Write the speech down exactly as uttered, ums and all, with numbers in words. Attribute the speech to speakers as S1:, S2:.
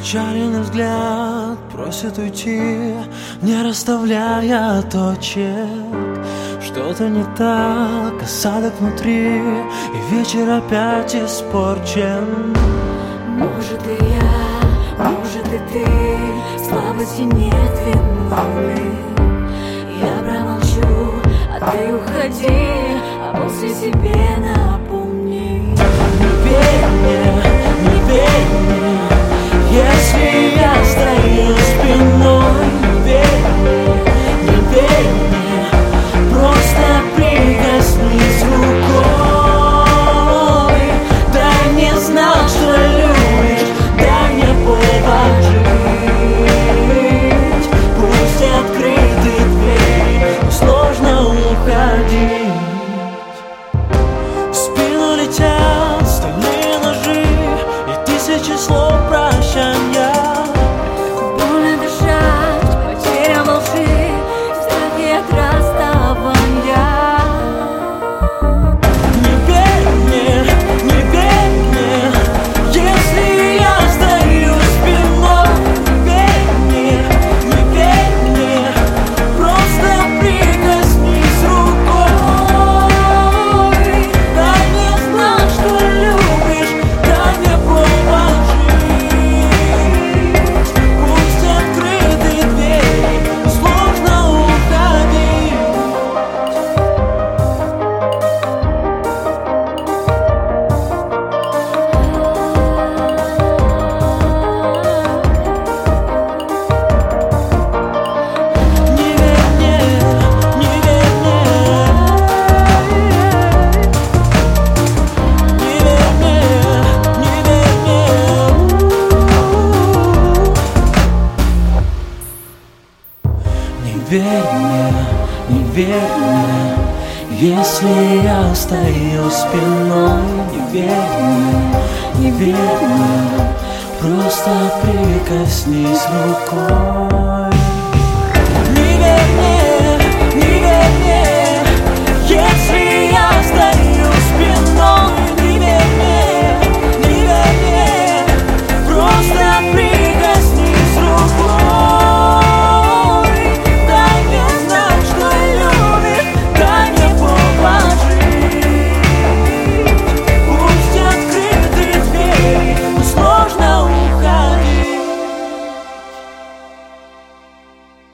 S1: Опечаленный взгляд просит уйти, не расставляя точек. Что-то не так, осадок внутри, и вечер опять испорчен.
S2: Может и я, может и ты, слабости нет виновны. Я промолчу, а ты уходи, а после себе напомни.
S1: Не верь мне, не верь мне, если я стою спиной. Не верь мне, не верь мне, просто прикоснись рукой. Дай мне знак, что любишь, дай мне повод жить. Пусть открыты двери, но сложно уходить. В спину летят стальные ножи и тысячи слов прощания.
S2: Больно дышать, потеря во лжи, страхи от расставания.
S1: Не верь мне, не верь мне, если я стою спиной. Не верь мне, не верь мне, просто прикоснись рукой. Дай мне знак, что любишь, дай мне повод жить. Пусть открыты двери, сложно уходить. Не верь мне, не верь мне, не верь мне, не верь мне. Не верь мне, не верь мне, если я стою спиной. Не верь мне, не верь мне, просто прикоснись рукой.